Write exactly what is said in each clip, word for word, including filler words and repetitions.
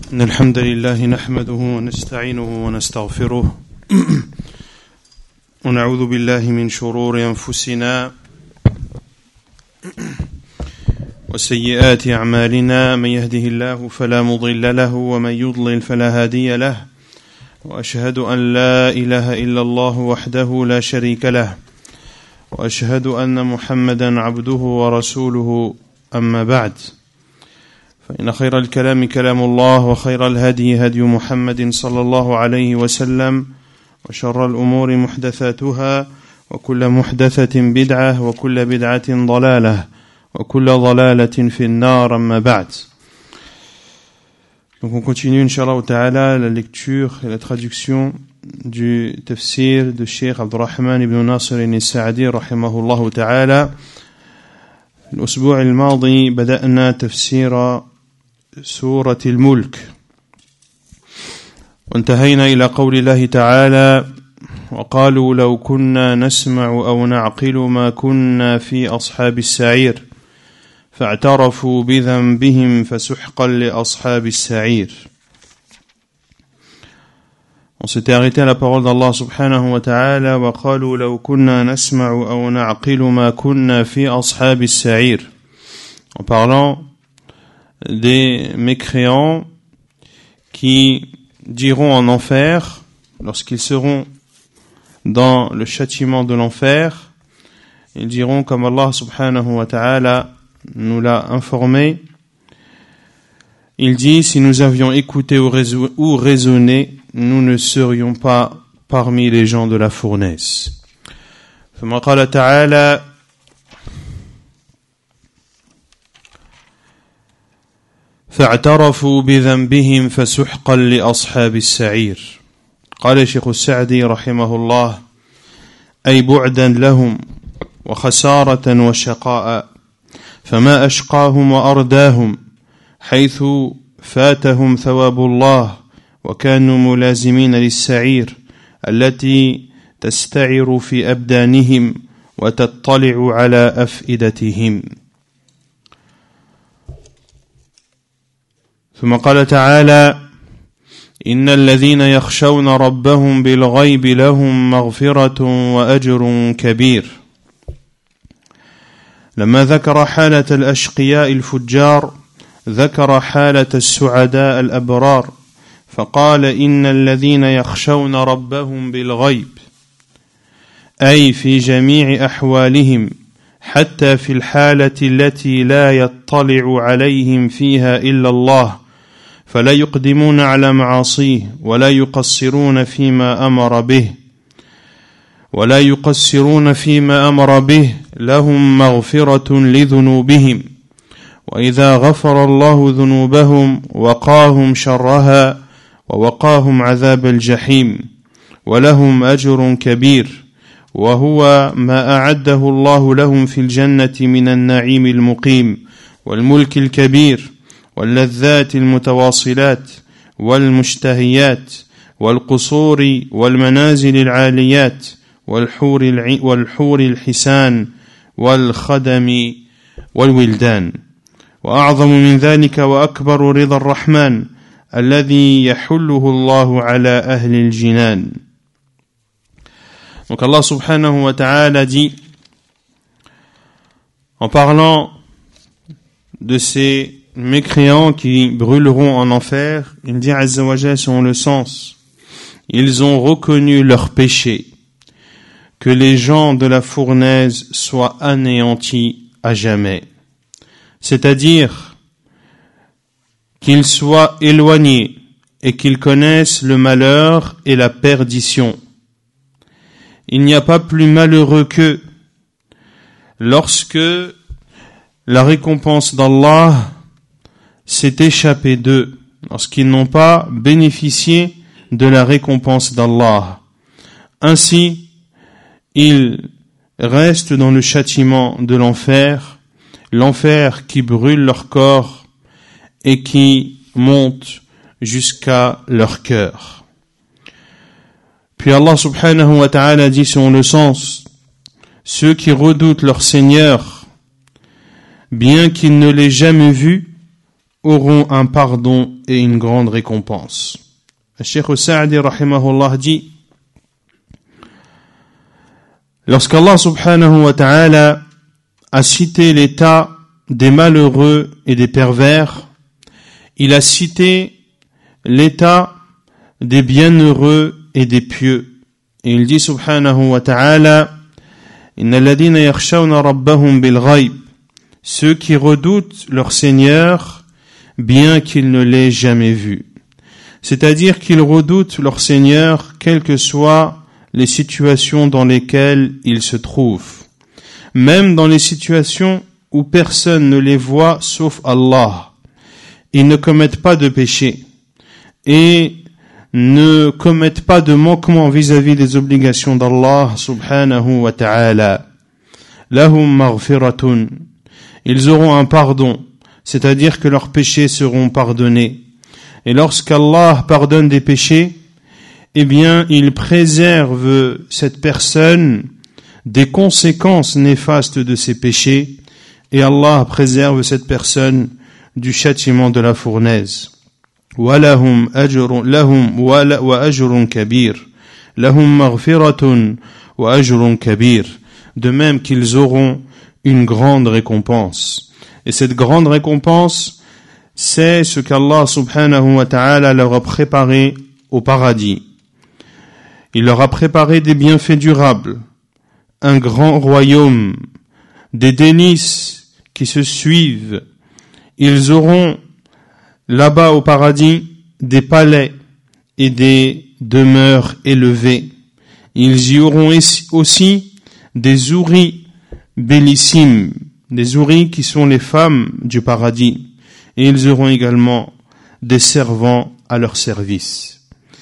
إن الحمد لله نحمده ونستعينه ونستغفره ونعوذ بالله من شرور أنفسنا وسيئات أعمالنا من يهده الله فلا مضل له ومن يضلل فلا هادي له وأشهد أن لا إله إلا الله وحده لا شريك له وأشهد أن محمدا عبده ورسوله أما بعد فإن خير الكلام كلام الله وخير الهدي هدي محمد صلى الله عليه وسلم وشر الأمور محدثاتها وكل محدثة بدعة وكل بدعة ضلالة وكل ضلالة في النار أما بعد. Donc on continue Inch'Allah ta'ala la lecture et la traduction du tafsir de Cheikh Abdurrahman ibn Nasir al-Sa'di rahimahullah ta'ala. الأسبوع الماضي بدأنا تفسير سورة الملك وانتهينا إلى قول الله تعالى وقالوا لو كنا نسمع أو نعقل ما كنا في أصحاب السعير فاعترفوا بذنبهم فسحقا لأصحاب السعير. On s'était arrêté à la parole d'Allah subhanahu wa ta'ala وقالوا لو كنا نسمع أو نعقل ما كنا في أصحاب السعير, en parlant des mécréants qui diront en enfer, lorsqu'ils seront dans le châtiment de l'enfer, ils diront comme Allah subhanahu wa ta'ala nous l'a informé, il dit si nous avions écouté ou raisonné, nous ne serions pas parmi les gens de la fournaise. ثم قال تعالى فاعترفوا بذنبهم فسحقا لأصحاب السعير. قال شيخ السعدي رحمه الله أي بعدا لهم وخسارة وشقاء, فما أشقاهم وأرداهم حيث فاتهم ثواب الله وكانوا ملازمين للسعير التي تستعر في أبدانهم وتطلع على أفئدتهم. ثم قال تعالى إن الذين يخشون ربهم بالغيب لهم مغفرة وأجر كبير. لما ذكر حالة الأشقياء الفجار ذكر حالة السعداء الأبرار, فقال إن الذين يخشون ربهم بالغيب أي في جميع أحوالهم حتى في الحالة التي لا يطلع عليهم فيها إلا الله, فلا يقدمون على معاصيه ولا يقصرون فيما أمر به ولا يقصرون فيما أمر به لهم مغفرة لذنوبهم, وإذا غفر الله ذنوبهم وقاهم شرها ووقاهم عذاب الجحيم, ولهم أجر كبير وهو ما أعده الله لهم في الجنة من النعيم المقيم والملك الكبير واللذات المتواصلات والمشتهيات والقصور والمنازل العاليات والحور, الع... والحور الحسان والخدم والولدان. وأعظم من ذلك وأكبر رضا الرحمن الذي يحله الله على أهل الجنان. Donc Allah subhanahu wa ta'ala dit, en parlant de ces mécréants qui brûleront en enfer, il dit azza wa jalla selon le sens, ils ont reconnu leur péché, que les gens de la fournaise soient anéantis à jamais, c'est-à-dire qu'ils soient éloignés et qu'ils connaissent le malheur et la perdition. Il n'y a pas plus malheureux qu'eux lorsque la récompense d'Allah s'est échappée d'eux, lorsqu'ils n'ont pas bénéficié de la récompense d'Allah. Ainsi, ils restent dans le châtiment de l'enfer, l'enfer qui brûle leur corps et qui monte jusqu'à leur cœur. Puis Allah subhanahu wa ta'ala dit selon le sens, ceux qui redoutent leur Seigneur, bien qu'ils ne l'aient jamais vu auront un pardon et une grande récompense. Le Cheikh Sa'di rahimahullah dit, lorsqu'Allah subhanahu wa ta'ala a cité l'état des malheureux et des pervers, il a cité l'état des bienheureux et des pieux. Et il dit subhanahu wa ta'ala, Inna alladhina yakhshawna rabbahum bil ghayb, ceux qui redoutent leur Seigneur bien qu'ils ne l'aient jamais vu. C'est-à-dire qu'ils redoutent leur Seigneur quelles que soient les situations dans lesquelles ils se trouvent. Même dans les situations où personne ne les voit sauf Allah. Ils ne commettent pas de péché et ne commettent pas de manquement vis-à-vis des obligations d'Allah subhanahu wa ta'ala. Lahum maghfiratun. Ils auront un pardon, c'est-à-dire que leurs péchés seront pardonnés. Et lorsqu'Allah pardonne des péchés, eh bien, il préserve cette personne des conséquences néfastes de ses péchés, et Allah préserve cette personne du châtiment de la fournaise. وَلَهُمْ أَجْرٌ لَهُمْ وَأَجْرٌ كَبِيرٌ لَهُمْ مَغْفِرَةٌ وَأَجْرٌ كَبِيرٌ. De même qu'ils auront une grande récompense. Et cette grande récompense, c'est ce qu'Allah subhanahu wa ta'ala leur a préparé au paradis. Il leur a préparé des bienfaits durables, un grand royaume, des délices qui se suivent. Ils auront là-bas au paradis des palais et des demeures élevées. Ils y auront aussi des houris bellissimes, des houris qui sont les femmes du paradis. Et ils auront également des servants à leur service.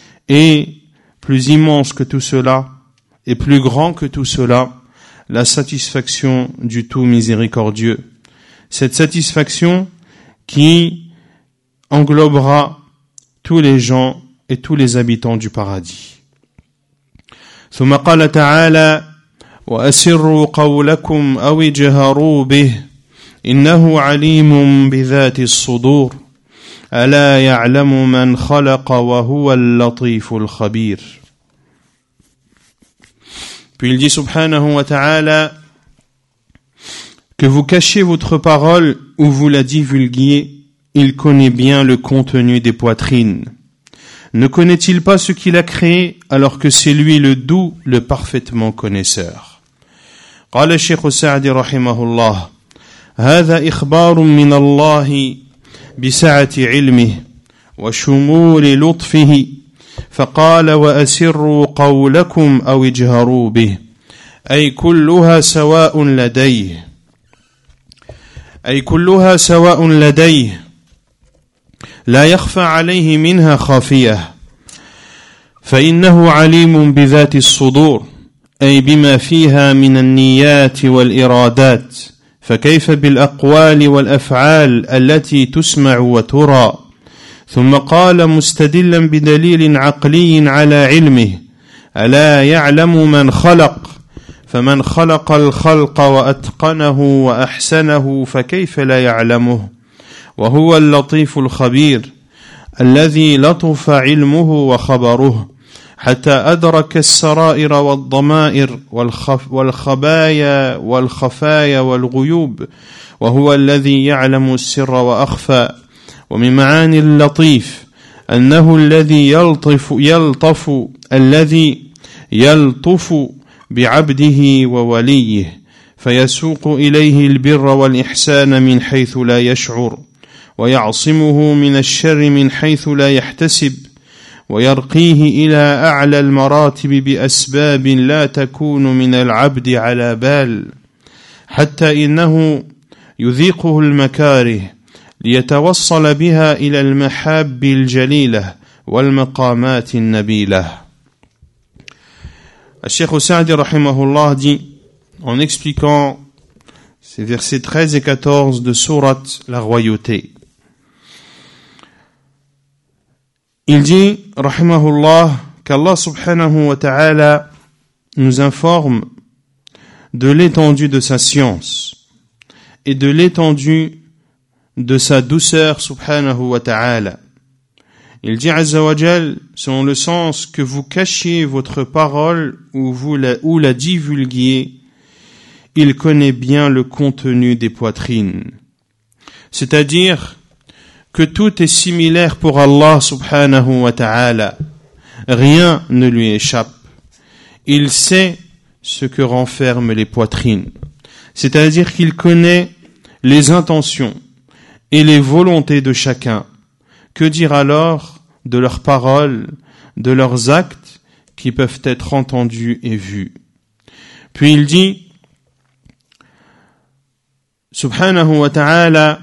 Et plus immense que tout cela, et plus grand que tout cela, la satisfaction du tout miséricordieux. Cette satisfaction qui englobera tous les gens et tous les habitants du paradis. ثم قال تعالى وأسروا قولكم أو اجهروا به إنه عليم بذات الصدور ألا يعلم من خلق وهو اللطيف الخبير. Puis il dit subhanahu wa ta'ala, que vous cachiez votre parole ou vous la divulguiez, il connaît bien le contenu des poitrines. Ne connaît-il pas ce qu'il a créé alors que c'est lui le doux, le parfaitement connaisseur. قال الشيخ السعدي رحمه الله هذا إخبار من الله بسعة علمه وشمول لطفه فقال وأسروا قولكم أو اجهروا به أي كلها سواء لديه أي كلها سواء لديه لا يخفى عليه منها خافية فإنه عليم بذات الصدور أي بما فيها من النيات والإرادات فكيف بالأقوال والأفعال التي تسمع وترى ثم قال مستدلا بدليل عقلي على علمه ألا يعلم من خلق فمن خلق الخلق وأتقنه وأحسنه فكيف لا يعلمه وهو اللطيف الخبير الذي لطف علمه وخبره حتى أدرك السرائر والضمائر والخف والخبايا والخفايا والغيوب وهو الذي يعلم السر وأخفى ومن معاني اللطيف أنه الذي يلطف يلطف الذي يلطف بعبده ووليه فيسوق إليه البر والإحسان من حيث لا يشعر ويعصمه من الشر من حيث لا يحتسب ويرقيه إلى أعلى المراتب بأسباب لا تكون من العبد على بال حتى إنه يذيقه المكاره ليتوصل بها إلى المحاب الجليلة والمقامات النبيلة. Cheikh Sa'di rahimahullah dit, en expliquant ces versets treize et quatorze de sourate La Royauté, il dit, rahimahullah, qu'Allah subhanahu wa ta'ala nous informe de l'étendue de sa science et de l'étendue de sa douceur subhanahu wa ta'ala. Il dit azza wa jal, selon le sens que vous cachiez votre parole ou vous la, ou la divulguiez, il connaît bien le contenu des poitrines. C'est-à-dire que tout est similaire pour Allah subhanahu wa ta'ala. Rien ne lui échappe. Il sait ce que renferment les poitrines. C'est-à-dire qu'il connaît les intentions et les volontés de chacun. Que dire alors de leurs paroles, de leurs actes qui peuvent être entendus et vus? Puis il dit, subhanahu wa ta'ala,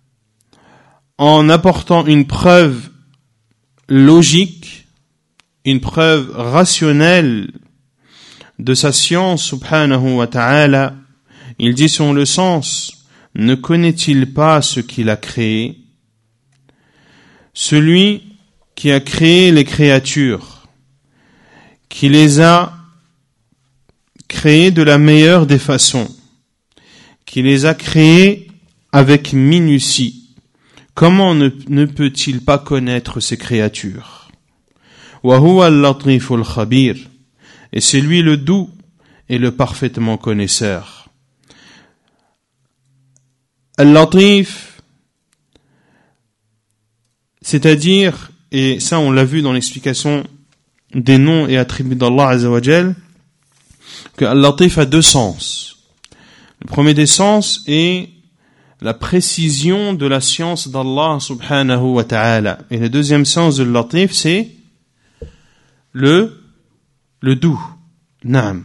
en apportant une preuve logique, une preuve rationnelle de sa science, subhanahu wa ta'ala, il dit selon le sens, ne connaît-il pas ce qu'il a créé? Celui qui a créé les créatures, qui les a créées de la meilleure des façons, qui les a créées avec minutie, comment ne, ne peut-il pas connaître ces créatures? Wa huwa al-latiful khabir, et c'est lui le doux et le parfaitement connaisseur. Al-latif, c'est-à-dire, et ça on l'a vu dans l'explication des noms et attributs d'Allah Azza wa Jal, que Al-Latif a deux sens. Le premier des sens est la précision de la science d'Allah subhanahu wa ta'ala. Et le deuxième sens de Al-Latif, c'est le, le doux. Naam.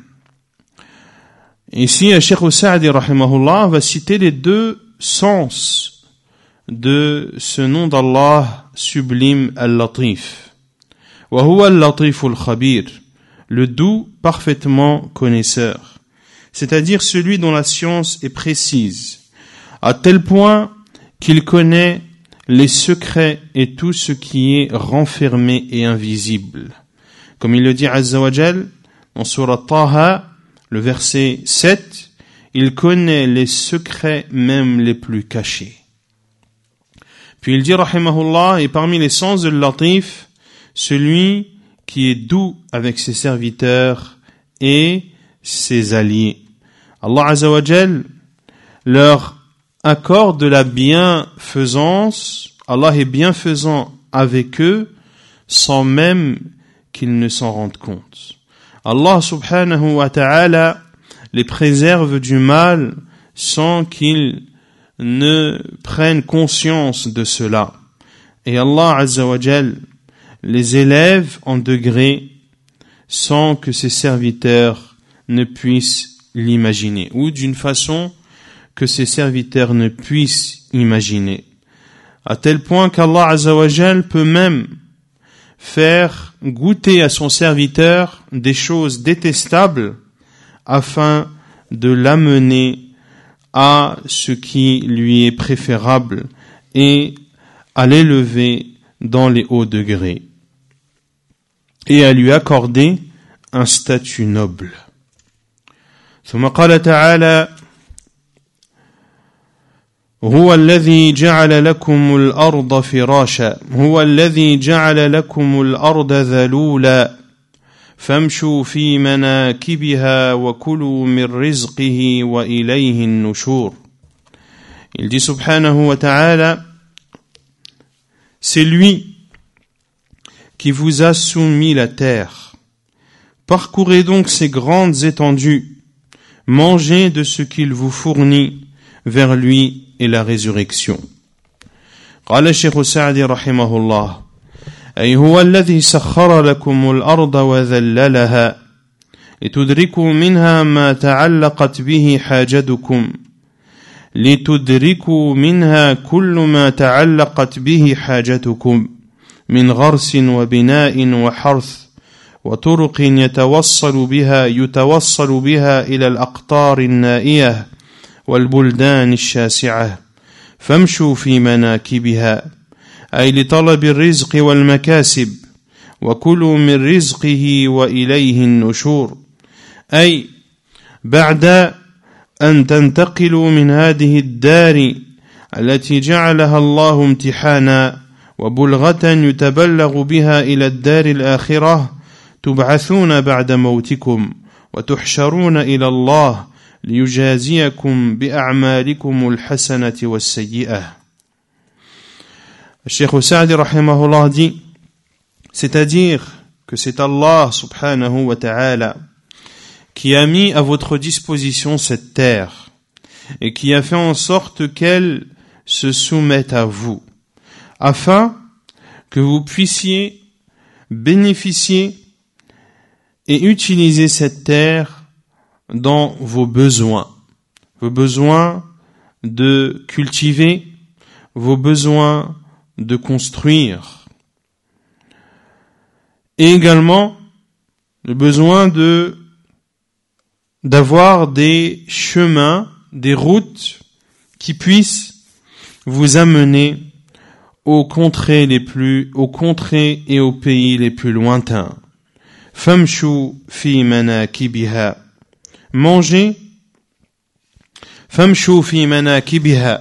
Ici, Cheikh Sa'di rahimahullah va citer les deux sens de ce nom d'Allah sublime Al-Latif. Wa huwa al-latiful khabir, le doux parfaitement connaisseur, c'est-à-dire celui dont la science est précise, à tel point qu'il connaît les secrets et tout ce qui est renfermé et invisible. Comme il le dit Azza wa Jal dans Surat Taha, le verset sept, il connaît les secrets même les plus cachés. Puis il dit rahimahullah, et parmi les sens de Latif, celui qui est doux avec ses serviteurs et ses alliés. Allah Azza wa Jal leur accorde de la bienfaisance. Allah est bienfaisant avec eux sans même qu'ils ne s'en rendent compte. Allah subhanahu wa ta'ala les préserve du mal sans qu'ils ne prennent conscience de cela. Et Allah Azza wa Jal les élève en degrés sans que ses serviteurs ne puissent l'imaginer, ou d'une façon que ses serviteurs ne puissent imaginer, à tel point qu'Allah Azza wa Jal peut même faire goûter à son serviteur des choses détestables afin de l'amener à ce qui lui est préférable et à l'élever dans les hauts degrés et à lui accorder un statut noble. ثم قال تعالى هو الذي جعل لكم الأرض فراشا هو الذي جعل لكم الأرض ذلولا فامشوا في مناكبها وكلوا من رزقه وإليه النشور. Il dit subhanahu wa ta'ala, c'est lui qui vous a soumis la terre. Parcourez donc ces grandes étendues, mangez de ce qu'il vous fournit, vers lui et la résurrection. قال الشيخ السعدي رحمه الله أي هو الذي سخر لكم الأرض وذللها لتدركوا منها ما تعلقت به حاجتكم لتدركوا منها كل ما تعلقت به حاجتكم من غرس وبناء وحرث وطرق يتوصل بها يتوصل بها إلى الأقطار النائية والبلدان الشاسعة فامشوا في مناكبها أي لطلب الرزق والمكاسب وكلوا من رزقه وإليه النشور أي بعد أن تنتقلوا من هذه الدار التي جعلها الله امتحانا وبلغة يتبلغ بها إلى الدار الآخرة تبعثون بعد موتكم وتحشرون إلى الله ليجازيكم بأعمالكم الحسنة والسيئة. Cheikh Sa'di rahimahullah dit, c'est-à-dire que c'est Allah subhanahu wa ta'ala qui a mis à votre disposition cette terre et qui a fait en sorte qu'elle se soumette à vous, afin que vous puissiez bénéficier et utiliser cette terre dans vos besoins, vos besoins de cultiver, vos besoins de construire, et également le besoin de d'avoir des chemins, des routes qui puissent vous amener aux contrées les plus, aux contrées et aux pays les plus lointains. Famshu fi manakibiha. Mangez. Famshu fi manakibiha.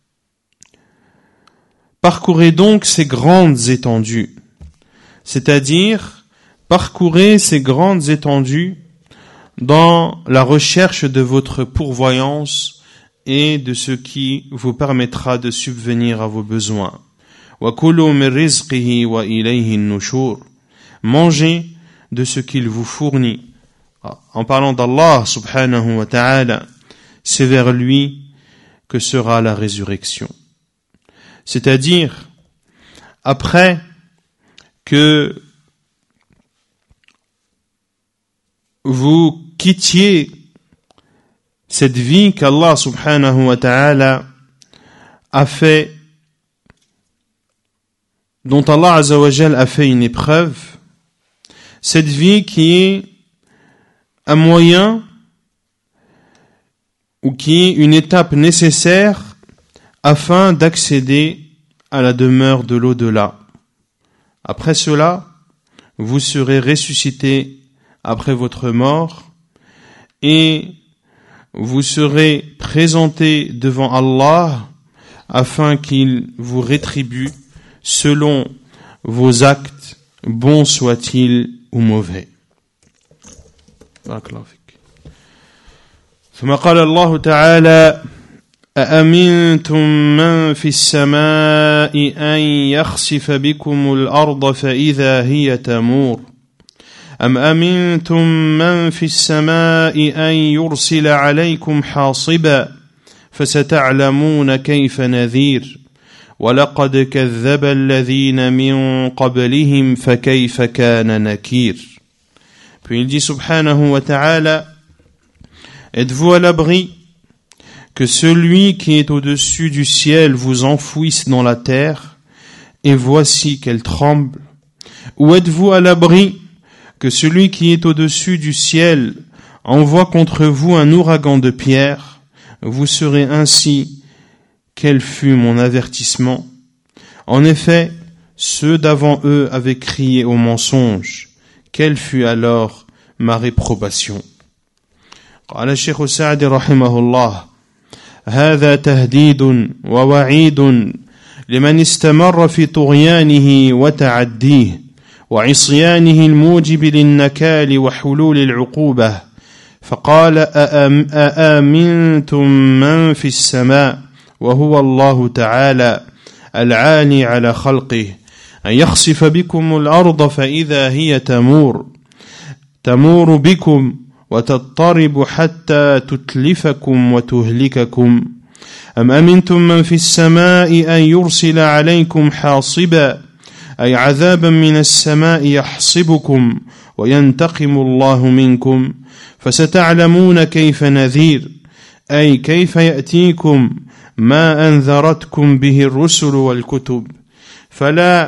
Parcourez donc ces grandes étendues, c'est-à-dire parcourez ces grandes étendues dans la recherche de votre pourvoyance et de ce qui vous permettra de subvenir à vos besoins. وَكُلُوا مِنْ رِزْقِهِ وَإِلَيْهِ النُّشُورُ. Mangez de ce qu'il vous fournit. En parlant d'Allah subhanahu wa ta'ala, c'est vers lui que sera la résurrection. C'est-à-dire, après que vous quittiez cette vie qu'Allah subhanahu wa ta'ala a fait, dont Allah azza wa jal a fait une épreuve, cette vie qui est un moyen ou qui est une étape nécessaire afin d'accéder à la demeure de l'au-delà. Après cela, vous serez ressuscités après votre mort et vous serez présentés devant Allah afin qu'il vous rétribue selon vos actes, bons soient-ils ou mauvais. ثم قال الله تعالى أأمنتم من في السماء أن يخسف بكم الأرض فإذا هي تمور أم أمنتم من في السماء أن يرسل عليكم حاصبا فستعلمون كيف نذير ولقد كذب الذين من قبلهم فكيف كان نكير. Puis il dit subhanahu wa ta'ala, êtes-vous à l'abri que celui qui est au-dessus du ciel vous enfouisse dans la terre, et voici qu'elle tremble? Ou êtes-vous à l'abri que celui qui est au-dessus du ciel envoie contre vous un ouragan de pierre? Vous saurez ainsi quel fut mon avertissement. En effet, ceux d'avant eux avaient crié au mensonge. Quelle fut alors ma réprobation? قال الشيخ سعدي رحمه الله هذا تهديد ووعيد لمن استمر في طغيانه وتعديه وعصيانه الموجب للنكال وحلول العقوبة. فقال أأم أأمنتم من في السماء وهو الله تعالى العالي على خلقه أن يخسف بكم الأرض فإذا هي تمور تمور بكم وتضطرب حتى تتلفكم وتهلككم أم أمنتم من في السماء أن يرسل عليكم حاصبا أي عذابا من السماء يحصبكم وينتقم الله منكم فستعلمون كيف نذير أي كيف يأتيكم ما أنذرتكم به الرسل والكتب فلا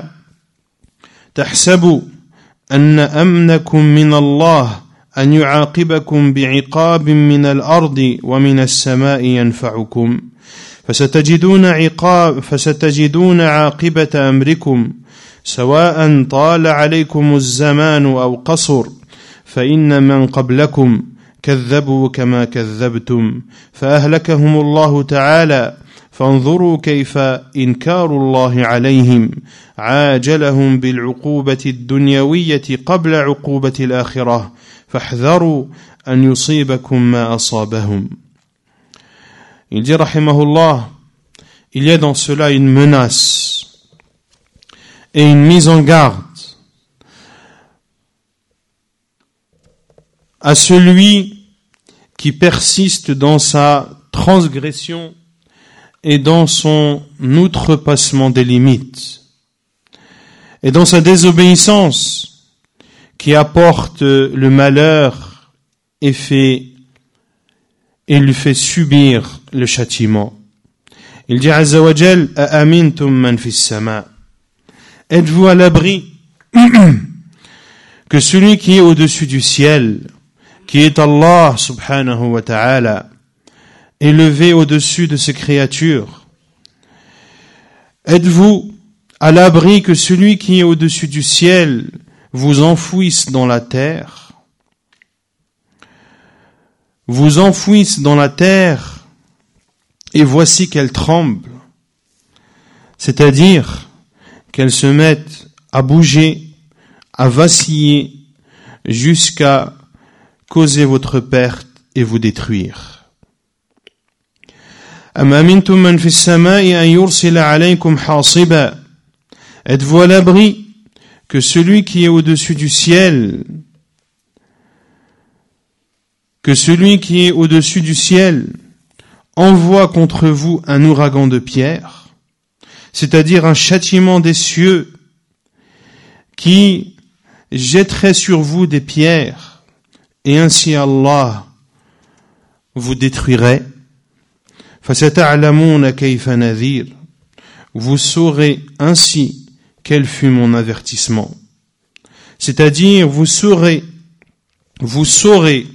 تحسبوا أن أمنكم من الله أن يعاقبكم بعقاب من الأرض ومن السماء ينفعكم فستجدون عقاب فستجدون عاقبة أمركم سواء طال عليكم الزمان أو قصر فإن من قبلكم كذبوا كما كذبتم فأهلكهم الله تعالى فانظروا كيف إنكار الله عليهم عاجلهم بالعقوبة الدنيوية قبل عقوبة الآخرة فاحذروا أن يصيبكم ما أصابهم. Il dit rahimahullah, il y a dans cela une menace et une mise en garde à celui qui persiste dans sa transgression et dans son outrepassement des limites et dans sa désobéissance qui apporte le malheur et fait et lui fait subir le châtiment. Il dit Azza wa Jal, A'amintum man fis sama. Êtes-vous à l'abri que celui qui est au-dessus du ciel, qui est Allah subhanahu wa ta'ala, élevé au-dessus de ses créatures? Êtes-vous à l'abri que celui qui est au-dessus du ciel vous enfouisse dans la terre? Vous enfouisse dans la terre et voici qu'elle tremble, c'est-à-dire qu'elle se mette à bouger, à vaciller jusqu'à causer votre perte et vous détruire. Êtes-vous à l'abri que celui qui est au-dessus du ciel, que celui qui est au-dessus du ciel envoie contre vous un ouragan de pierre, c'est-à-dire un châtiment des cieux qui jetterait sur vous des pierres, et ainsi Allah vous détruirait. فَسَتَعْلَمُونَ كَيْفَ نَذِيرٌ. Vous saurez ainsi quel fut mon avertissement. C'est-à-dire, vous saurez, vous saurez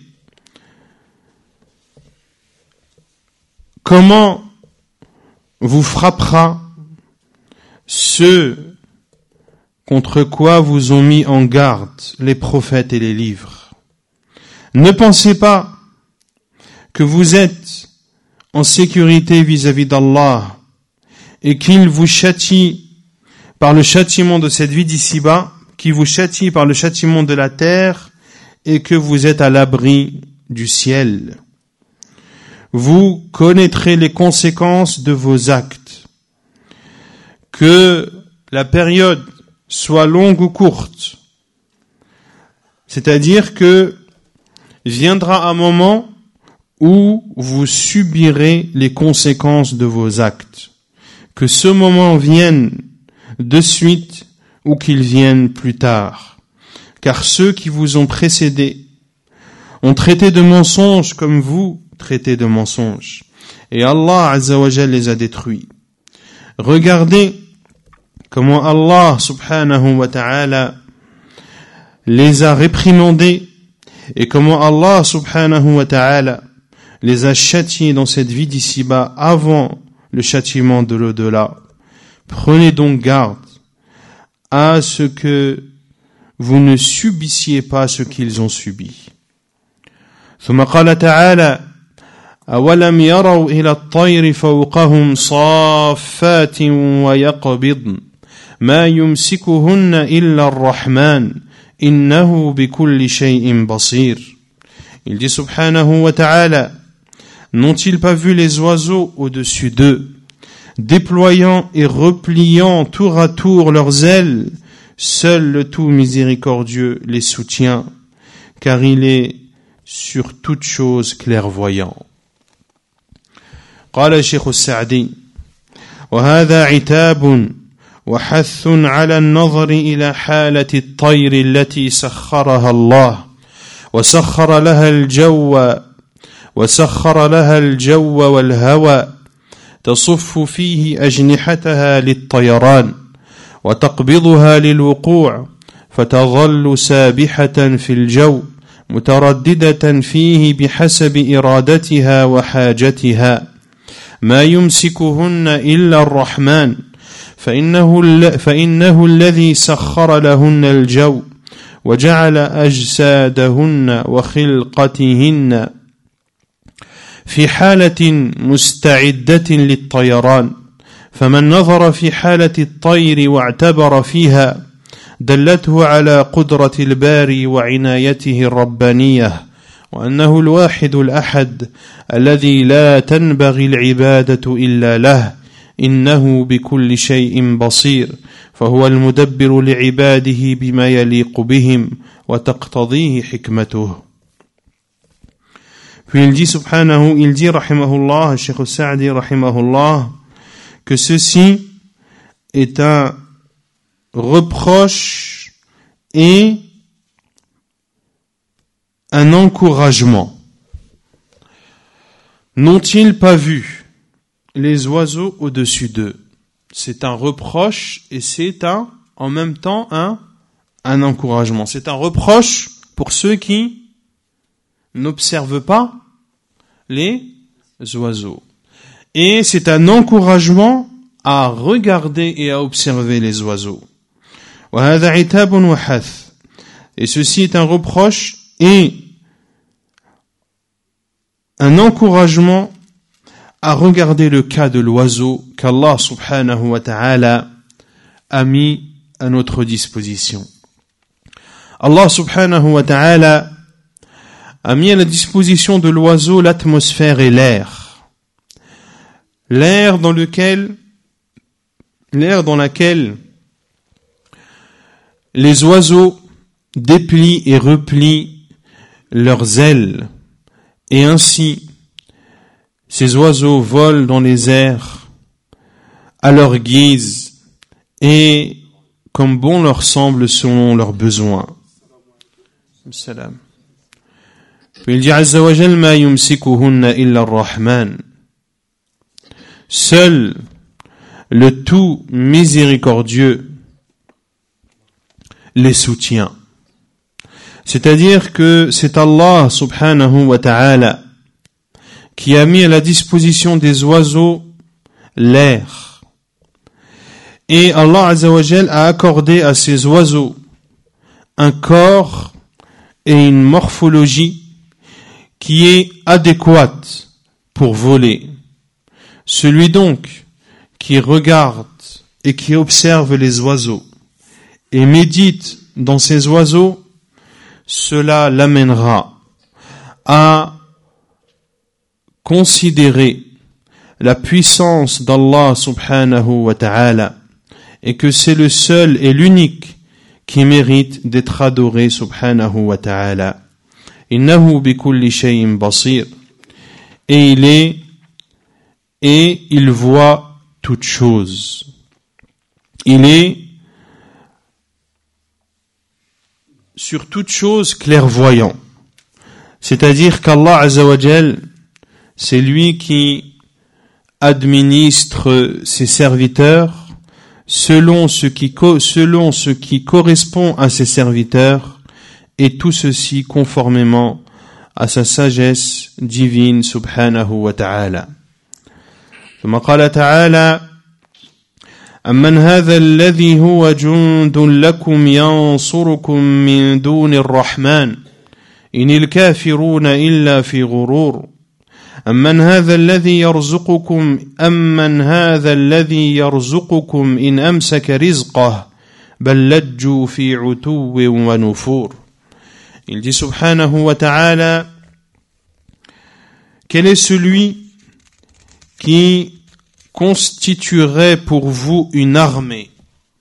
comment vous frappera ceux contre quoi vous ont mis en garde les prophètes et les livres. Ne pensez pas que vous êtes en sécurité vis-à-vis d'Allah et qu'il vous châtie par le châtiment de cette vie d'ici-bas, qu'il vous châtie par le châtiment de la terre et que vous êtes à l'abri du ciel. Vous connaîtrez les conséquences de vos actes. Que la période soit longue ou courte, c'est-à-dire que viendra un moment où vous subirez les conséquences de vos actes. Que ce moment vienne de suite ou qu'il vienne plus tard. Car ceux qui vous ont précédés ont traité de mensonges comme vous traitez de mensonges. Et Allah Azza wa Jal les a détruits. Regardez comment Allah subhanahu wa ta'ala les a réprimandés et comment Allah subhanahu wa ta'ala les a châtiés dans cette vie d'ici-bas avant le châtiment de l'au-delà. Prenez donc garde à ce que vous ne subissiez pas ce qu'ils ont subi. ثم قال تعالى أولم يروا إلى الطير فوقهم صافات ويقبضن ما يمسكهن إلا الرحمن إنه بكل شيء بصير. Il dit subhanahu wa ta'ala, n'ont-ils pas vu les oiseaux au-dessus d'eux, déployant et repliant tour à tour leurs ailes? Seul le tout miséricordieux les soutient, car il est sur toute chose clairvoyant. قال الشيخ السعدي وهذا عتاب وحث على النظر إلى حالة الطير التي سخرها الله وسخر لها الجو وسخر لها الجو والهوى تصف فيه أجنحتها للطيران وتقبضها للوقوع فتظل سابحة في الجو مترددة فيه بحسب إرادتها وحاجتها ما يمسكهن إلا الرحمن فإنه, فإنه الذي سخر لهن الجو وجعل أجسادهن وخلقتهن في حالة مستعدة للطيران فمن نظر في حالة الطير واعتبر فيها دلته على قدرة الباري وعنايته الربانية وأنه الواحد الأحد الذي لا تنبغي العبادة إلا له إنه بكل شيء بصير فهو المدبر لعباده بما يليق بهم وتقتضيه حكمته. Puis il dit subhanahu, il dit rahimahullah, Cheikh Sa'di rahimahullah, que ceci est un reproche et un encouragement. N'ont-ils pas vu les oiseaux au-dessus d'eux? C'est un reproche et c'est un, en même temps un, un encouragement. C'est un reproche pour ceux qui n'observent pas les oiseaux. Et c'est un encouragement à regarder et à observer les oiseaux. Et ceci est un reproche et un encouragement à regarder le cas de l'oiseau qu'Allah subhanahu wa ta'ala a mis à notre disposition. Allah subhanahu wa ta'ala a mis à la disposition de l'oiseau l'atmosphère et l'air. L'air dans lequel, l'air dans laquelle les oiseaux déplient et replient leurs ailes. Et ainsi, ces oiseaux volent dans les airs à leur guise et comme bon leur semble selon leurs besoins. Salam. Puis il dit Azza wa Jal ma yumsikuhunna illa ar-Rahman. Seul le tout miséricordieux les soutient. C'est-à-dire que c'est Allah subhanahu wa ta'ala qui a mis à la disposition des oiseaux l'air. Et Allah Azza wa Jal a accordé à ces oiseaux un corps et une morphologie qui est adéquate pour voler. Celui donc qui regarde et qui observe les oiseaux et médite dans ces oiseaux, cela l'amènera à considérer la puissance d'Allah subhanahu wa ta'ala et que c'est le seul et l'unique qui mérite d'être adoré subhanahu wa ta'ala. Innahu bi kulli shay'in basir. Et il est et il voit toutes choses. Il est sur toute chose clairvoyant. C'est-à-dire qu'Allah Azza wa Jal, c'est lui qui administre ses serviteurs selon ce qui, selon ce qui correspond à ses serviteurs, et tout ceci conformément à sa sagesse divine subhanahu wa ta'ala. ثم قال تعالى أمن هذا الذي هو جند لكم ينصركم من دون الرحمن إن الكافرون إلا في غرور أمن هذا الذي يرزقكم أمن هذا الذي يرزقكم إن أمسك رزقه بل لجوا في عتو ونفور. Il dit subhanahu wa ta'ala, quel est celui qui constituerait pour vous une armée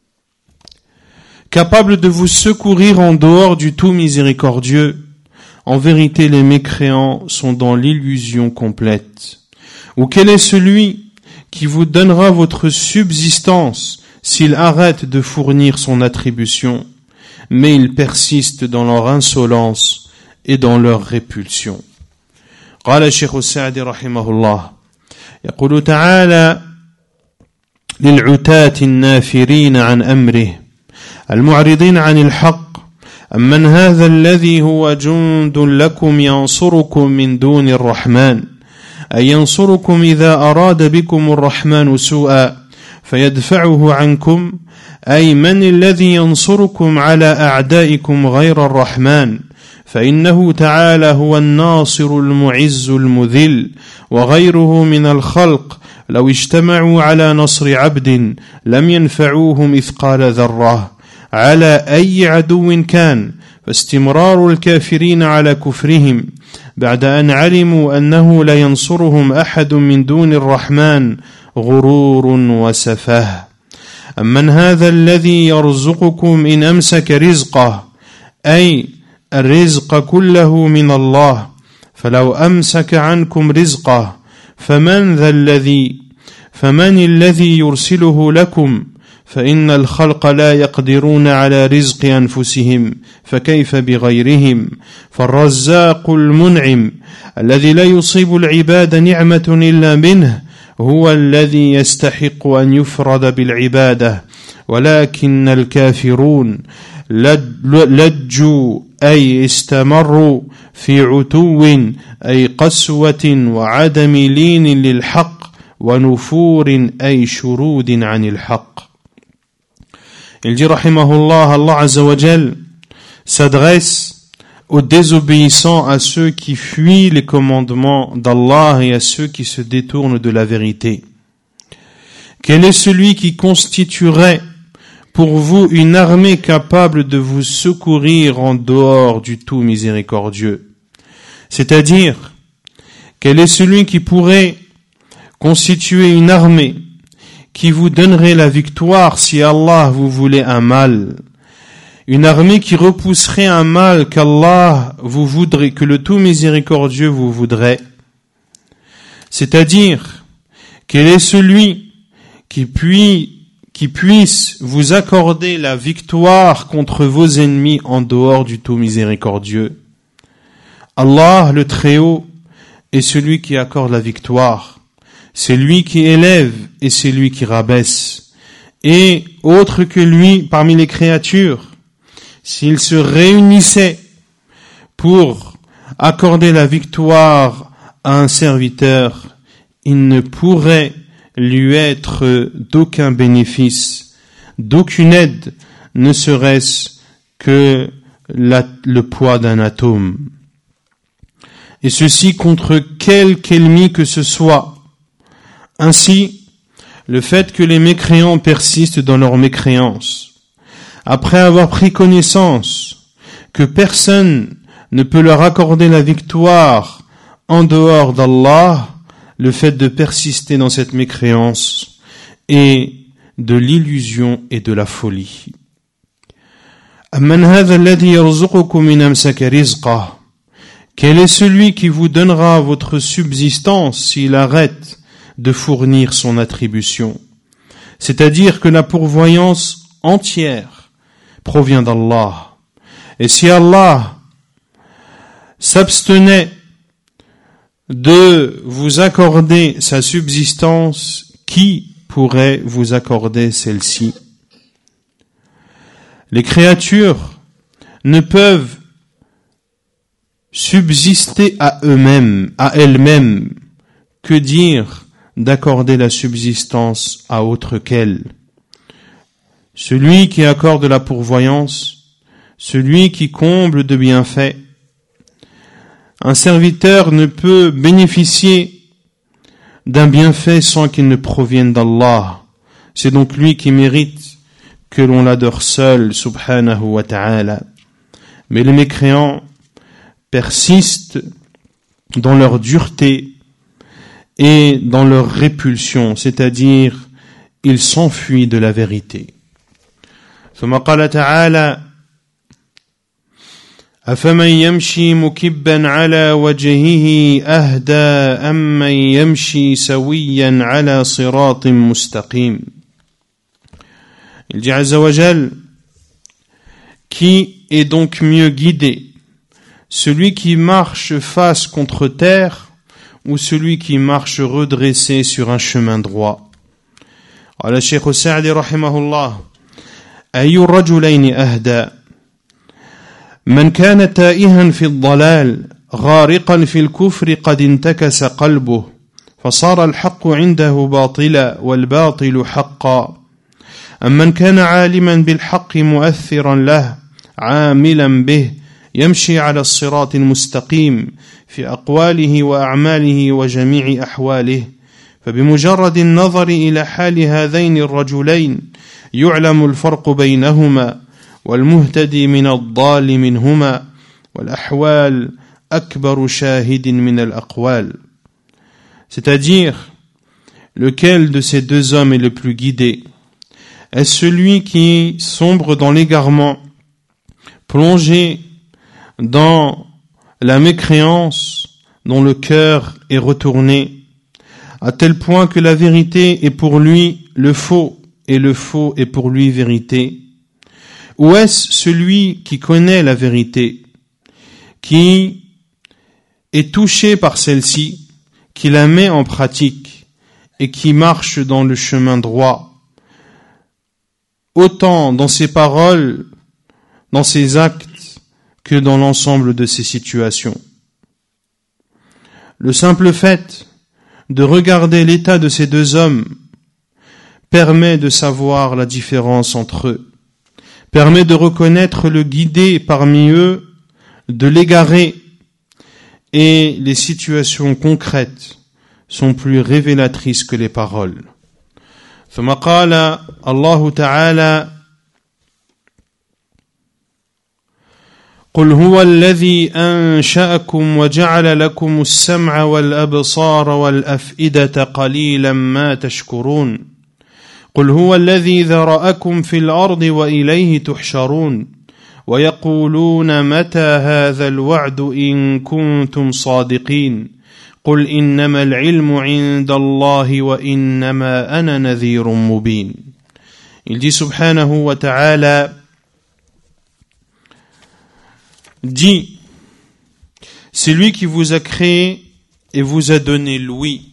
capable de vous secourir en dehors du tout miséricordieux? En vérité, les mécréants sont dans l'illusion complète. Ou quel est celui qui vous donnera votre subsistance s'il arrête de fournir son attribution, mais ils persistent dans leur insolence et dans leur répulsion. قال الشيخ السعدي رحمه الله يقول تعالى للعتاة النافرين عن أمره المعرضين عن الحق أمن هذا الذي هو جند لكم ينصركم من دون الرحمن أي ينصركم إذا أراد بكم الرحمن سوءا فيدفعه عنكم أي من الذي ينصركم على أعدائكم غير الرحمن فإنه تعالى هو الناصر المعز المذل وغيره من الخلق لو اجتمعوا على نصر عبد لم ينفعوه مثقال ذرة على أي عدو كان فاستمرار الكافرين على كفرهم بعد أن علموا أنه لا ينصرهم أحد من دون الرحمن غرور وسفه أمن هذا الذي يرزقكم إن أمسك رزقه أي الرزق كله من الله فلو أمسك عنكم رزقه فمن ذا الذي فمن الذي يرسله لكم فإن الخلق لا يقدرون على رزق أنفسهم فكيف بغيرهم فالرزاق المنعم الذي لا يصيب العباد نعمة إلا منه هو الذي يستحق أن يفرد بالعبادة ولكن الكافرون لجوا أي استمروا في عتو أي قسوة وعدم لين للحق ونفور أي شرود عن الحق. Il dit rahimahullah, Allah Azza wa Jal s'adresse aux désobéissants, à ceux qui fuient les commandements d'Allah et à ceux qui se détournent de la vérité. Quel est celui qui constituerait pour vous une armée capable de vous secourir en dehors du tout miséricordieux? C'est-à-dire, quel est celui qui pourrait constituer une armée qui vous donnerait la victoire si Allah vous voulait un mal, une armée qui repousserait un mal qu'Allah vous voudrait, que le tout miséricordieux vous voudrait. C'est-à-dire, quel est celui qui, puis, qui puisse vous accorder la victoire contre vos ennemis en dehors du tout miséricordieux? Allah, le Très-Haut, est celui qui accorde la victoire. C'est lui qui élève et c'est lui qui rabaisse. Et autre que lui parmi les créatures, s'ils se réunissaient pour accorder la victoire à un serviteur, il ne pourrait lui être d'aucun bénéfice, d'aucune aide, ne serait-ce que la, le poids d'un atome. Et ceci contre quelque ennemi que ce soit. Ainsi, le fait que les mécréants persistent dans leur mécréance, après avoir pris connaissance que personne ne peut leur accorder la victoire en dehors d'Allah, le fait de persister dans cette mécréance est de l'illusion et de la folie. Amman hadha alladhi yarzuqukum min amsaka rizqah. Quel est celui qui vous donnera votre subsistance s'il arrête de fournir son attribution? C'est-à-dire que la pourvoyance entière provient d'Allah. Et si Allah s'abstenait de vous accorder sa subsistance, qui pourrait vous accorder celle-ci? Les créatures ne peuvent subsister à eux-mêmes, à elles-mêmes. Que dire d'accorder la subsistance à autre qu'elle? Celui qui accorde la pourvoyance, celui qui comble de bienfaits. Un serviteur ne peut bénéficier d'un bienfait sans qu'il ne provienne d'Allah. C'est donc lui qui mérite que l'on l'adore seul, subhanahu wa ta'ala. Mais les mécréants persistent dans leur dureté et dans leur répulsion, c'est-à-dire ils s'enfuient de la vérité. ثم قال تعالى أفمن يمشي مكبا على وجهه أهدى أمن يمشي سويا على صراط مستقيم. Il dit Azza wa Jal, qui est donc mieux guidé, celui qui marche face contre terre ou celui qui marche redressé sur un chemin droit? قال الشيخ السعدي رحمه الله أي الرجلين أهدى من كان تائها في الضلال غارقا في الكفر قد انتكس قلبه فصار الحق عنده باطلا والباطل حقا أم من كان عالما بالحق مؤثرا له عاملا به يمشي على الصراط المستقيم في أقواله وأعماله وجميع أحواله، فبمجرد النظر إلى حال هذين الرجلين يعلم الفرق بينهما والمهتدي من الضال منهما، والأحوال أكبر شاهد من الأقوال. C'est-à-dire, lequel de ces deux hommes est le plus guidé? Est-ce celui qui sombre dans l'égarement, plongé dans la mécréance, dont le cœur est retourné, à tel point que la vérité est pour lui le faux et le faux est pour lui vérité? Ou est-ce celui qui connaît la vérité, qui est touché par celle-ci, qui la met en pratique et qui marche dans le chemin droit, autant dans ses paroles, dans ses actes, que dans l'ensemble de ses situations? Le simple fait de regarder l'état de ces deux hommes permet de savoir la différence entre eux, permet de reconnaître le guidé parmi eux, de l'égaré, et les situations concrètes sont plus révélatrices que les paroles. ثم قال الله تعالى: قل هو الذي أنشأكم وجعل لكم السمع والأبصار والأفئدة قليلا ما تشكرون قل هو الذي ذرأكم في الأرض وإليه تحشرون ويقولون متى هذا الوعد إن كنتم صادقين قل إنما العلم عند الله وإنما أنا نذير مبين. Il dit subhanahu wa ta'ala: Dis, c'est lui qui vous a créé et vous a donné l'ouïe,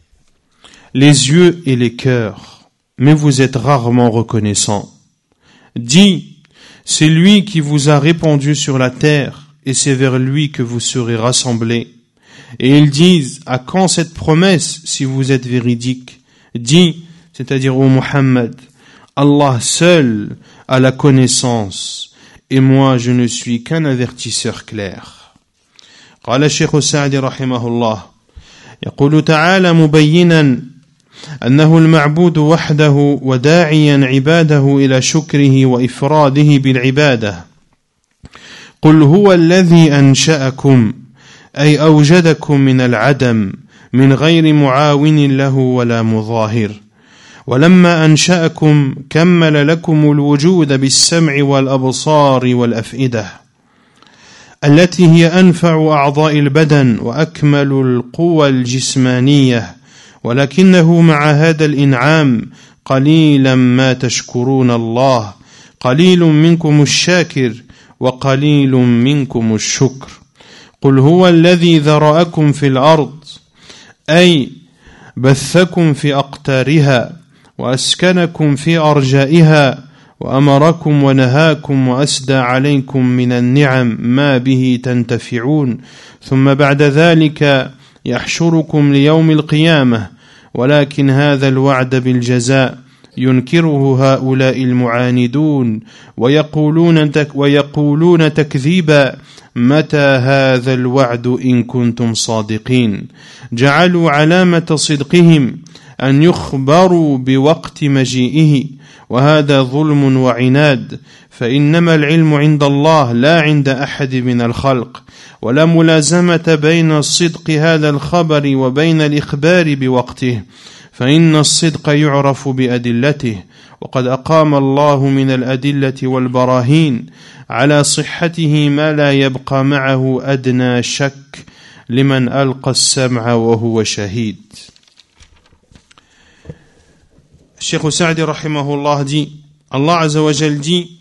les yeux et les cœurs, mais vous êtes rarement reconnaissants. Dis, c'est lui qui vous a répandu sur la terre et c'est vers lui que vous serez rassemblés. Et ils disent, à quand cette promesse si vous êtes véridique? Dis, c'est-à-dire ô Muhammad, Allah seul a la connaissance. Et moi, je ne suis qu'un avertisseur clair. قال الشيخ السعدي رحمه الله يقول تعالى مبينا أنه المعبود وحده وداعيا عباده إلى شكره وإفراده بالعبادة. قل هو الذي أنشأكم أي أوجدكم من العدم من غير معاون له ولا مظاهر. ولما أنشأكم كمل لكم الوجود بالسمع والأبصار والأفئدة التي هي أنفع أعضاء البدن وأكمل القوى الجسمانية، ولكنه مع هذا الإنعام قليلا ما تشكرون الله، قليل منكم الشاكر وقليل منكم الشكر. قل هو الذي ذرأكم في الأرض أي بثكم في أقطارها وأسكنكم في أرجائها وأمركم ونهاكم وأسدى عليكم من النعم ما به تنتفعون، ثم بعد ذلك يحشركم ليوم القيامة، ولكن هذا الوعد بالجزاء ينكره هؤلاء المعاندون ويقولون تك ويقولون تكذيبا متى هذا الوعد إن كنتم صادقين. جعلوا علامة صدقهم أن يخبروا بوقت مجيئه، وهذا ظلم وعناد، فإنما العلم عند الله لا عند أحد من الخلق، ولا ملازمة بين الصدق هذا الخبر وبين الإخبار بوقته، فإن الصدق يعرف بأدلته، وقد أقام الله من الأدلة والبراهين على صحته ما لا يبقى معه أدنى شك لمن ألقى السمع وهو شهيد. Cheikh Sa'di rahimahullah dit, Allah Azza wa Jal dit,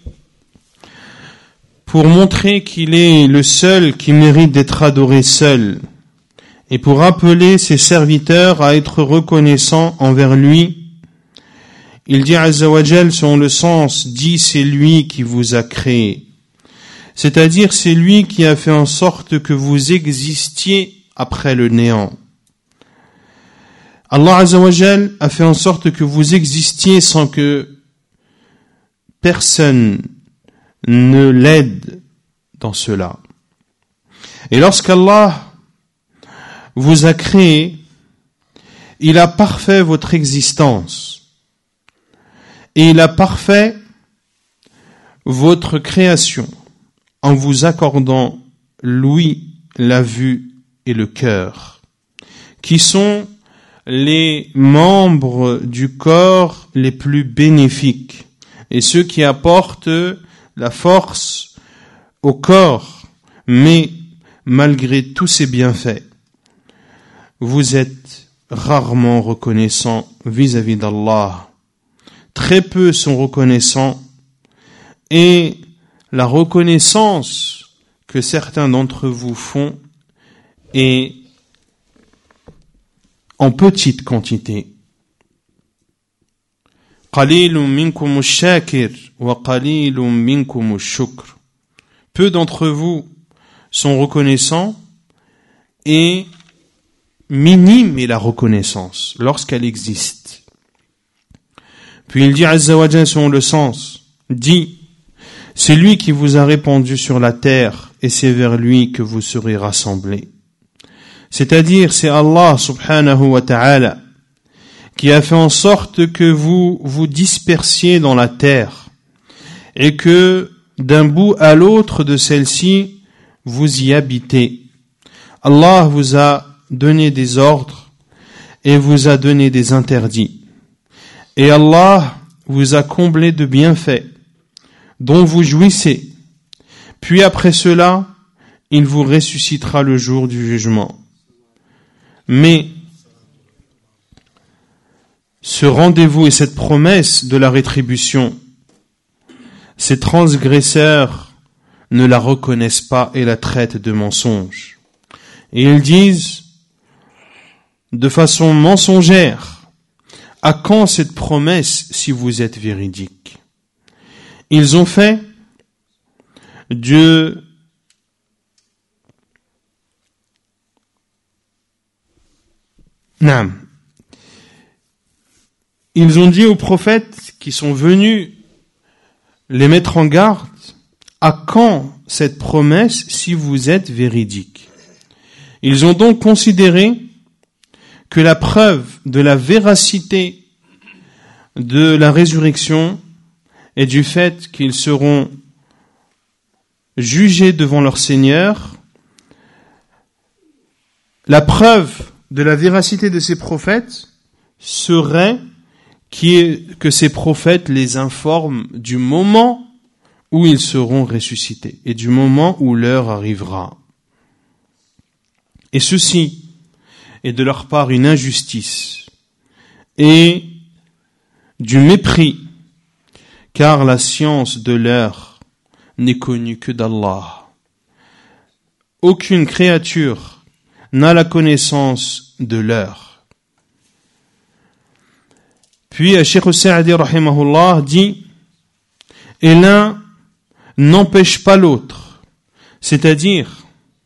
pour montrer qu'il est le seul qui mérite d'être adoré seul, et pour rappeler ses serviteurs à être reconnaissants envers lui, il dit Azza wa Jal, selon le sens, dit c'est lui qui vous a créé. C'est-à-dire c'est lui qui a fait en sorte que vous existiez après le néant. Allah Azza wa Jal a fait en sorte que vous existiez sans que personne ne l'aide dans cela. Et lorsqu'Allah vous a créé, il a parfait votre existence et il a parfait votre création en vous accordant l'ouïe, la vue et le cœur, qui sont les membres du corps les plus bénéfiques et ceux qui apportent la force au corps. Mais malgré tous ces bienfaits, vous êtes rarement reconnaissants vis-à-vis d'Allah. Très peu sont reconnaissants, et la reconnaissance que certains d'entre vous font est en petite quantité. قَلِيلٌ مِنْكُمُ الشَّاكِرُ وَقَلِيلٌ مِنْكُمُ الشُّكْرُ. Peu d'entre vous sont reconnaissants, et minime est la reconnaissance lorsqu'elle existe. Puis il dit Azza wa Jalla selon le sens, dit, c'est lui qui vous a répandu sur la terre et c'est vers lui que vous serez rassemblés. C'est-à-dire, c'est Allah subhanahu wa ta'ala qui a fait en sorte que vous vous dispersiez dans la terre et que d'un bout à l'autre de celle-ci, vous y habitez. Allah vous a donné des ordres et vous a donné des interdits. Et Allah vous a comblé de bienfaits dont vous jouissez. Puis après cela, il vous ressuscitera le jour du jugement. Mais ce rendez-vous et cette promesse de la rétribution, ces transgresseurs ne la reconnaissent pas et la traitent de mensonge. Et ils disent de façon mensongère, à quand cette promesse si vous êtes véridique? Ils ont fait Dieu Non. Ils ont dit aux prophètes qui sont venus les mettre en garde, à quand cette promesse si vous êtes véridique? Ils ont donc considéré que la preuve de la véracité de la résurrection et du fait qu'ils seront jugés devant leur Seigneur, la preuve de la véracité de ces prophètes serait que ces prophètes les informent du moment où ils seront ressuscités et du moment où l'heure arrivera. Et ceci est de leur part une injustice et du mépris, car la science de l'heure n'est connue que d'Allah. Aucune créature n'a la connaissance de l'heure. Puis Cheikh Sa'di rahimahullah dit, et l'un n'empêche pas l'autre, c'est-à-dire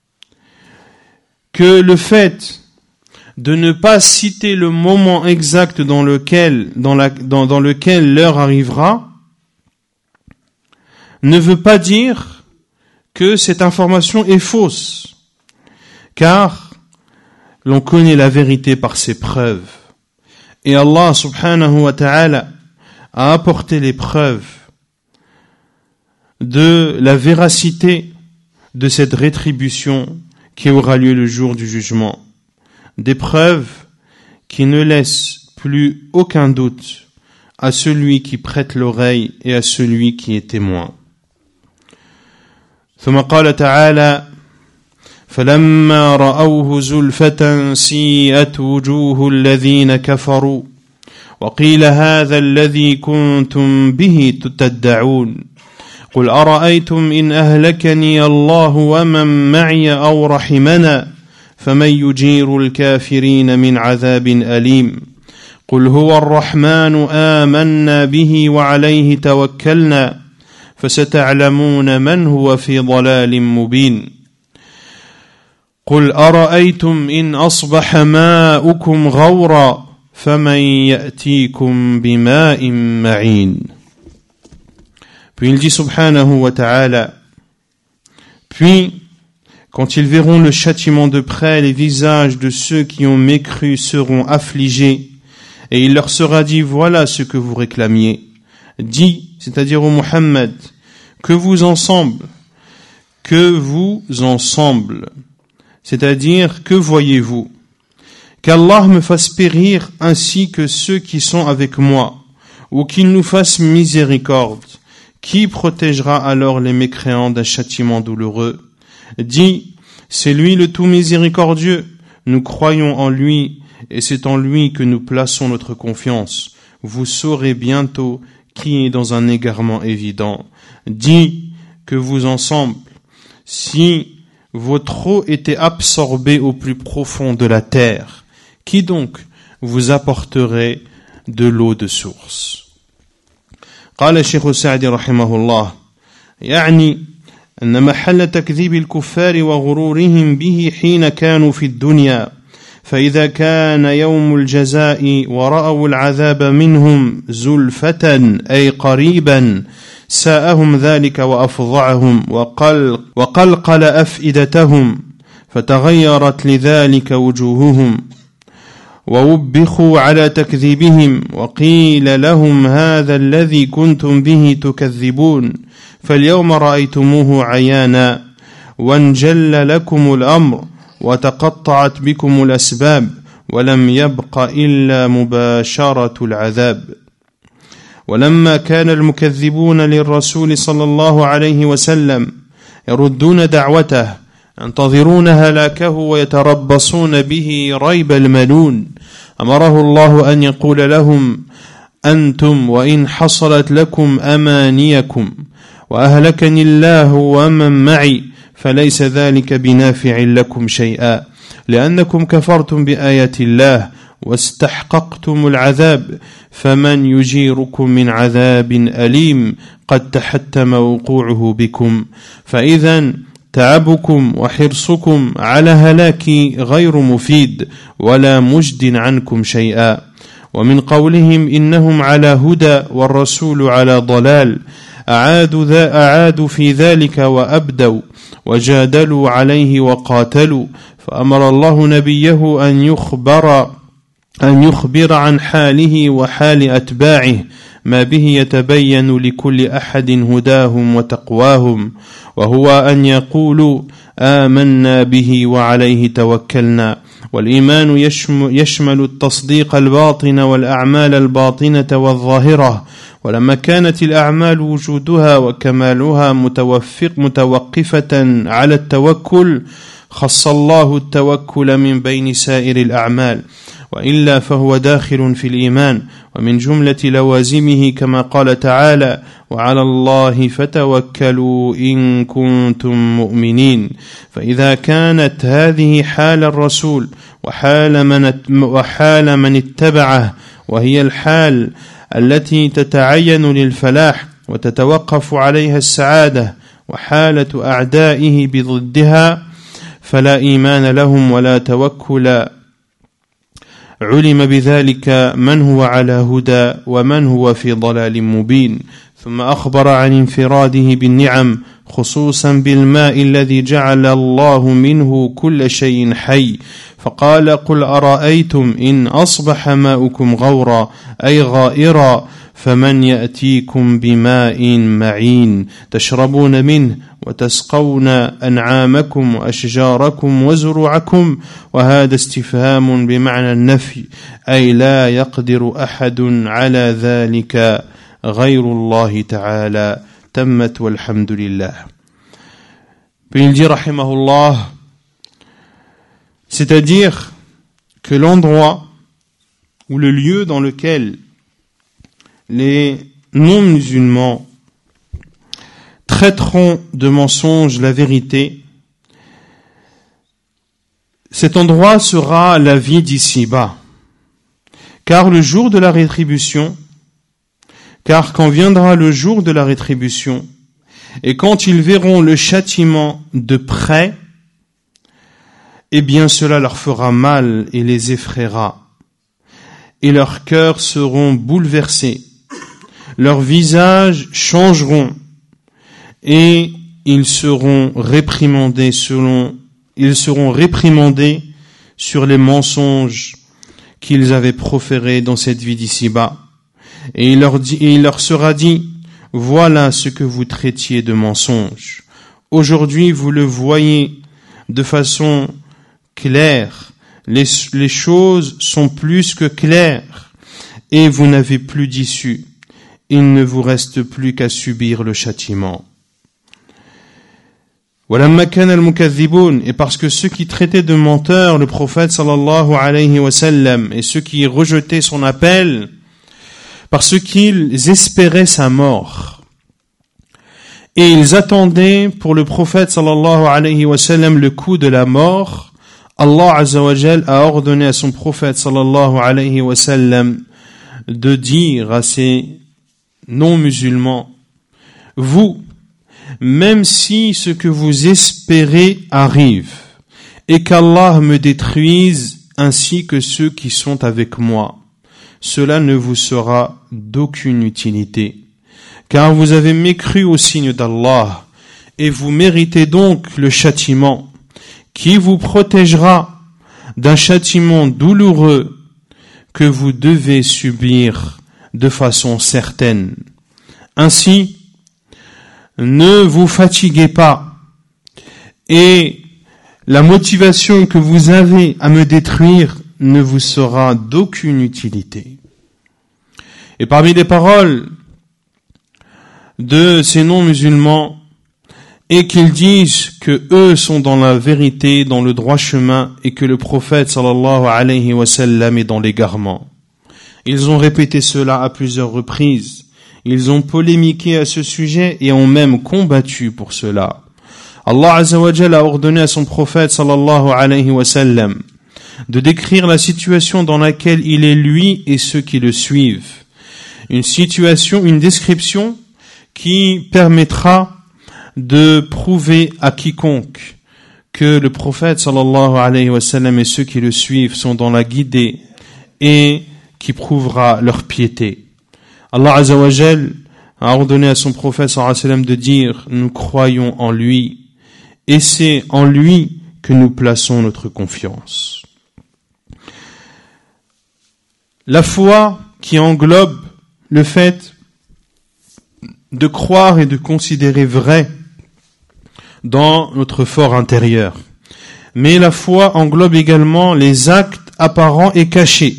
que le fait de ne pas citer le moment exact dans lequel, dans la, dans, dans lequel l'heure arrivera, ne veut pas dire que cette information est fausse, car l'on connaît la vérité par ses preuves. Et Allah subhanahu wa ta'ala a apporté les preuves de la véracité de cette rétribution qui aura lieu le jour du jugement. Des preuves qui ne laissent plus aucun doute à celui qui prête l'oreille et à celui qui est témoin. ثم قال تعالى فلما رأوه زلفة سيئت وجوه الذين كفروا وقيل هذا الذي كنتم به تتدعون قل أرأيتم إن أهلكني الله ومن معي أو رحمنا فمن يجير الكافرين من عذاب أليم قل هو الرحمن آمنا به وعليه توكلنا فستعلمون من هو في ضلال مبين قل أرأيتم إن أصبح ماؤكم غورا فمن يأتيكم بماء معين. Puis il dit subhanahu wa ta'ala, Puis, quand ils verront le châtiment de près, les visages de ceux qui ont mécru seront affligés, et il leur sera dit, voilà ce que vous réclamiez. Dis, c'est-à-dire au Muhammad, que vous ensemble, que vous ensemble, c'est-à-dire que voyez-vous? Qu'Allah me fasse périr ainsi que ceux qui sont avec moi, ou qu'il nous fasse miséricorde. Qui protégera alors les mécréants d'un châtiment douloureux? Dis, c'est lui le tout miséricordieux, nous croyons en lui, et c'est en lui que nous plaçons notre confiance. Vous saurez bientôt qui est dans un égarement évident. Dis que vous ensemble, si vos trous étaient absorbés au plus profond de la terre, qui donc vous apporterait de l'eau de source? قال الشيخ السعدي رحمه الله يعني أن محل تكذيب الكفار وغرورهم به حين كانوا في الدنيا فإذا كان يوم الجزاء ورأوا العذاب منهم زلفة أي قريبا ساءهم ذلك وأفظعهم وقلقل أفئدتهم فتغيرت لذلك وجوههم ووبخوا على تكذيبهم وقيل لهم هذا الذي كنتم به تكذبون فاليوم رأيتموه عيانا وانجل لكم الأمر وتقطعت بكم الأسباب ولم يبق إلا مباشرة العذاب. ولما كان المكذبون للرسول صلى الله عليه وسلم يردون دعوته ينتظرون هلاكه ويتربصون به ريب المنون أمره الله أن يقول لهم أنتم وإن حصلت لكم أمانيكم وأهلكني الله ومن معي فليس ذلك بنافع لكم شيئا لأنكم كفرتم بآيات الله واستحققتم العذاب فمن يجيركم من عذاب أليم قد تحتم وقوعه بكم فإذا تعبكم وحرصكم على هلاكي غير مفيد ولا مجد عنكم شيئا. ومن قولهم إنهم على هدى والرسول على ضلال أعادوا, ذا أعادوا في ذلك وأبدوا وجادلوا عليه وقاتلوا فأمر الله نبيه أن يخبر أن يخبر عن حاله وحال أتباعه ما به يتبين لكل أحد هداهم وتقواهم وهو أن يقولوا آمنا به وعليه توكلنا. والإيمان يشمل التصديق الباطن والأعمال الباطنة والظاهرة ولما كانت الأعمال وجودها وكمالها متوفق متوقفة على التوكل خص الله التوكل من بين سائر الأعمال وإلا فهو داخل في الإيمان ومن جملة لوازمه كما قال تعالى وعلى الله فتوكلوا إن كنتم مؤمنين. فإذا كانت هذه حال الرسول وحال من, وحال من اتبعه وهي الحال التي تتعين للفلاح وتتوقف عليها السعادة وحالة أعدائه بضدها فلا إيمان لهم ولا توكل علم بذلك من هو على هدى ومن هو في ضلال مبين. ثم أخبر عن انفراده بالنعم خصوصا بالماء الذي جعل الله منه كل شيء حي فقال قل أرأيتم إن أصبح ماؤكم غورا أي غائرا فمن يأتيكم بماء معين تشربون منه وتسقون أنعامكم وأشجاركم وزروعكم وهذا استفهام بمعنى النفي أي لا يقدر أحد على ذلك غير الله تعالى تمت والحمد لله. Puis il dit rahimahullah, c'est-à-dire que l'endroit ou le lieu dans lequel les non-musulmans traiteront de mensonges la vérité, cet endroit sera la vie d'ici-bas. Car le jour de la rétribution, car quand viendra le jour de la rétribution, et quand ils verront le châtiment de près, eh bien cela leur fera mal et les effraiera. Et leurs cœurs seront bouleversés, leurs visages changeront, et ils seront réprimandés selon, ils seront réprimandés sur les mensonges qu'ils avaient proférés dans cette vie d'ici-bas. Et il leur dit, et il leur sera dit, voilà ce que vous traitiez de mensonges. Aujourd'hui, vous le voyez de façon claire. Les, les choses sont plus que claires et vous n'avez plus d'issue. Il ne vous reste plus qu'à subir le châtiment. Et parce que ceux qui traitaient de menteurs le prophète sallallahu alayhi wa sallam et ceux qui rejetaient son appel parce qu'ils espéraient sa mort et ils attendaient pour le prophète sallallahu alayhi wa sallam le coup de la mort, Allah azza wa jal a ordonné à son prophète sallallahu alayhi wa sallam de dire à ces non-musulmans, vous, même si ce que vous espérez arrive et qu'Allah me détruise ainsi que ceux qui sont avec moi, cela ne vous sera d'aucune utilité, car vous avez mécru au signe d'Allah et vous méritez donc le châtiment qui vous protégera d'un châtiment douloureux que vous devez subir de façon certaine. Ainsi, ne vous fatiguez pas et la motivation que vous avez à me détruire ne vous sera d'aucune utilité. Et parmi les paroles de ces non-musulmans, et qu'ils disent que eux sont dans la vérité, dans le droit chemin, et que le prophète sallallahu alayhi wa sallam est dans l'égarement. Ils ont répété cela à plusieurs reprises. Ils ont polémiqué à ce sujet et ont même combattu pour cela. Allah azza wa jalla a ordonné à son prophète sallallahu alayhi wa sallam de décrire la situation dans laquelle il est lui et ceux qui le suivent. Une situation, une description qui permettra de prouver à quiconque que le prophète sallallahu alayhi wa sallam et ceux qui le suivent sont dans la guidée et qui prouvera leur piété. Allah azza wa jal a ordonné à son prophète sallallahu alayhi wa sallam de dire, nous croyons en lui et c'est en lui que nous plaçons notre confiance. La foi qui englobe le fait de croire et de considérer vrai dans notre fort intérieur. Mais la foi englobe également les actes apparents et cachés.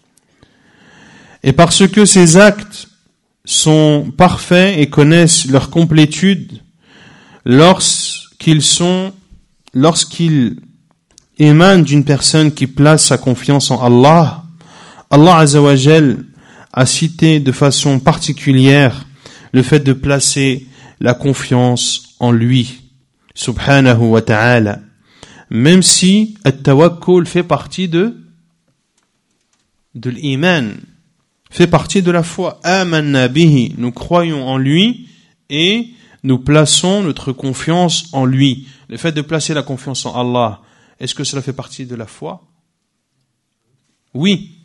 Et parce que ces actes sont parfaits et connaissent leur complétude, lorsqu'ils sont, lorsqu'ils émanent d'une personne qui place sa confiance en Allah, Allah azza wa jal a cité de façon particulière le fait de placer la confiance en lui, subhanahu wa ta'ala. Même si at-tawakkul fait partie de de l'iman, fait partie de la foi. Amanna bihi, nous croyons en lui et nous plaçons notre confiance en lui. Le fait de placer la confiance en Allah, est-ce que cela fait partie de la foi? Oui.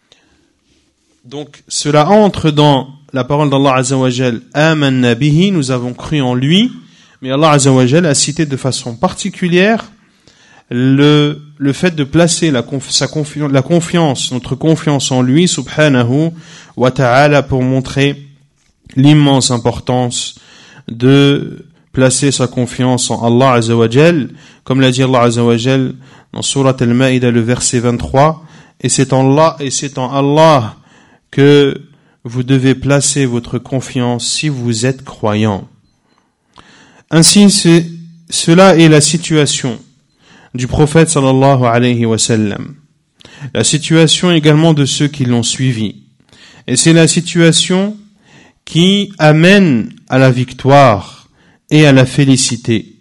Donc cela entre dans la parole d'Allah azza wa jal, amanna bihi, nous avons cru en lui, mais Allah azza wa jal a cité de façon particulière le le fait de placer la conf, sa confiance la confiance notre confiance en lui subhanahu wa ta'ala pour montrer l'immense importance de placer sa confiance en Allah azza wa jal, comme l'a dit Allah azza wa jal dans sourate Al-Ma'idah le verset vingt-trois, et c'est en Allah et c'est en Allah que vous devez placer votre confiance si vous êtes croyant. Ainsi, c'est, cela est la situation du prophète sallallahu alayhi wa sallam. La situation également de ceux qui l'ont suivi. Et c'est la situation qui amène à la victoire et à la félicité.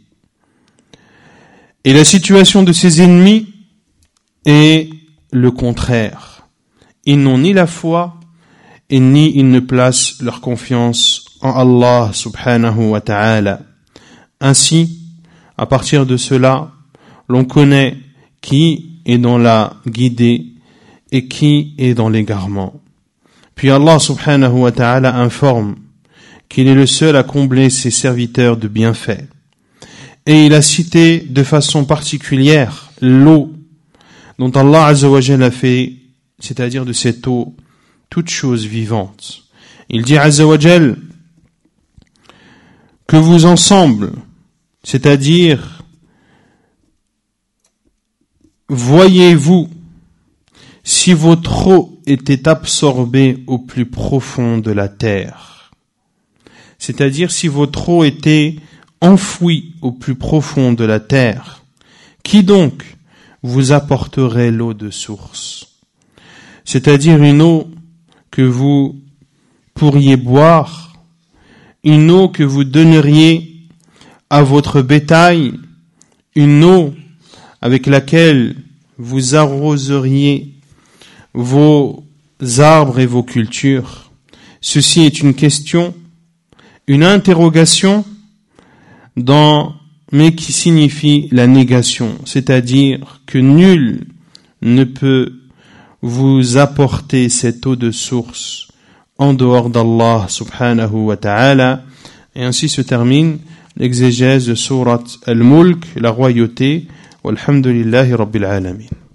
Et la situation de ses ennemis est le contraire. Ils n'ont ni la foi et ni ils ne placent leur confiance en Allah subhanahu wa ta'ala. Ainsi, à partir de cela, l'on connaît qui est dans la guidée et qui est dans l'égarement. Puis Allah subhanahu wa ta'ala informe qu'il est le seul à combler ses serviteurs de bienfaits. Et il a cité de façon particulière l'eau dont Allah Azza wa Jalla a fait, c'est-à-dire de cette eau, toute chose vivante. Il dit Azza wa Jalla que vous ensemble, c'est-à-dire voyez-vous si votre eau était absorbée au plus profond de la terre, c'est-à-dire si votre eau était enfouie au plus profond de la terre, qui donc vous apporterait l'eau de source, c'est-à-dire une eau que vous pourriez boire, une eau que vous donneriez à votre bétail, une eau avec laquelle vous arroseriez vos arbres et vos cultures. Ceci est une question, une interrogation, dans, mais qui signifie la négation, c'est-à-dire que nul ne peut vous apporter cette eau de source en dehors d'Allah subhanahu wa ta'ala. Et ainsi se termine l'exégèse de sourate Al-Mulk, la royauté. Walhamdulillahi Rabbil Alamin.